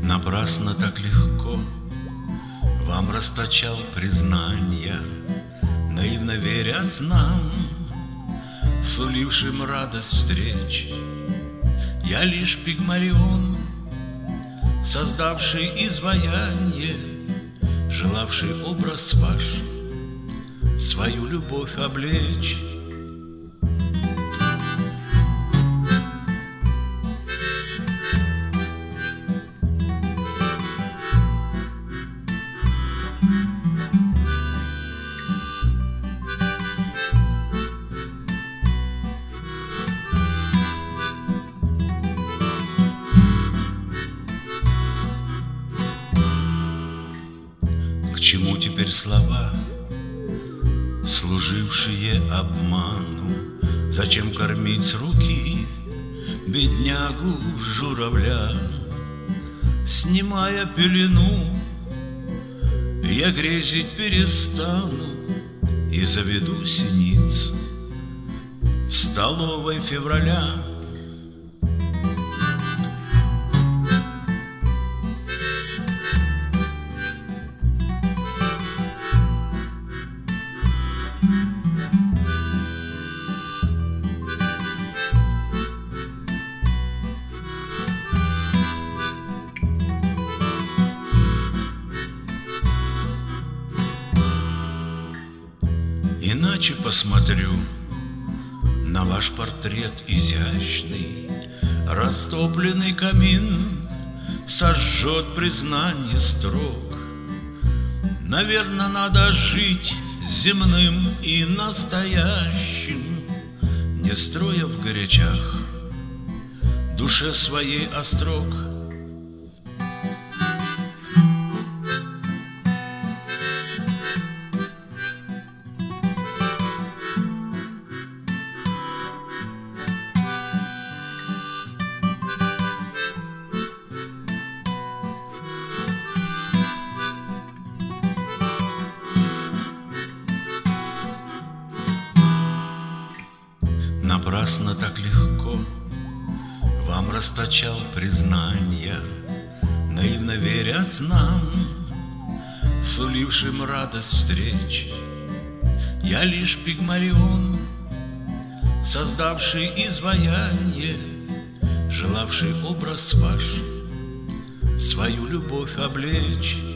Напрасно так легко вам расточал признания, наивно веря снам, сулившим радость встреч. Я лишь Пигмалион, создавший изваяние, желавший образ ваш в свою любовь облечь. К чему теперь слова, служившие обману? Зачем кормить с руки беднягу журавля? Снимая пелену, я грезить перестану и заведу синиц в столовой февраля. Иначе посмотрю на ваш портрет изящный. Растопленный камин сожжет признание строк. Наверно, надо жить земным и настоящим, не строя в горячах душе своей острог. Напрасно так легко вам расточал признания, наивно веря снам, сулившим радость встреч. Я лишь Пигмалион, создавший изваяние, желавший образ ваш в свою любовь облечь.